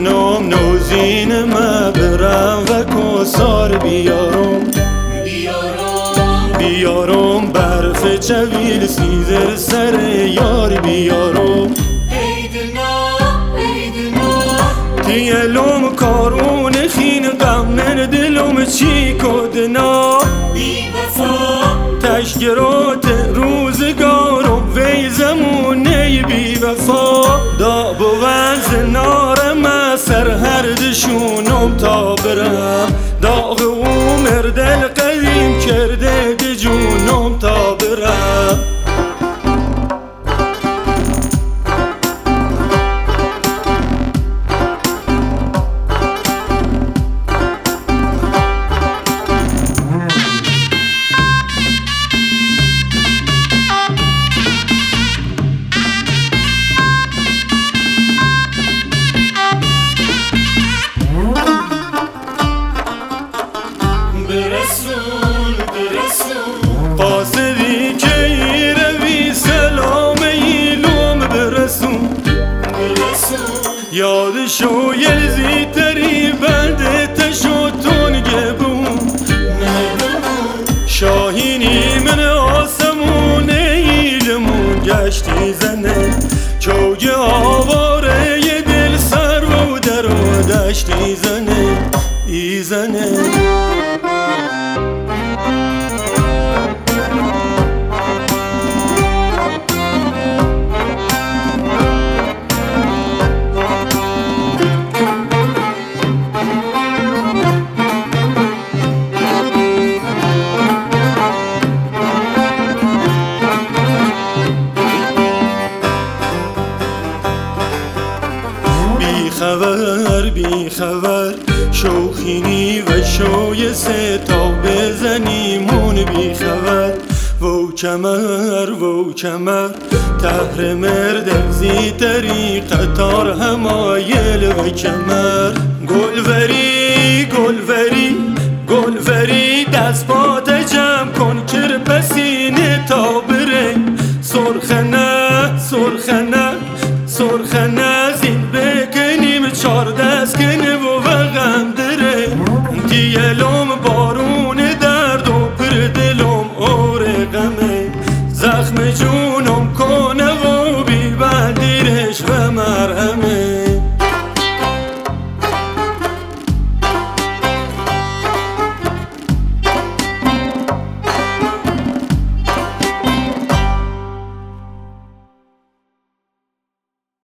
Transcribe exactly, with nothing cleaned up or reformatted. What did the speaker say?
جونم نوزین ما برم و کسار بیارم بیارم برف چویل سیزر سر یار بیارم دیلم کارون خین غم من دلم چی کدنا تشگرات روزگارم وی زمونه بی وفا دا بود زنار ما سر هر دشونم تا برم داغ عمر دل قدیم کرده دی جونم تا برم قاصدی که ای روی سلام ایلوم برسون یادشو یلزی تری بنده تشوتون گبون شاهینی من آسمون ایلمون گشتی زنه چوگ آواره ی دل سر و در و دشتی زنه ای زنه بی خبر بی خبر شوخینی و شوی سه تا بزنیمون بی خبر وو کمر وو کمر تهر مرد زی تری قطار همایل و کمر گلوری گلوری گلوری دست پات جمع کن کرپسینه تا بره سرخنه سرخنه سرخنه زین بکنیم چار دست کنه و غم داره دیلم با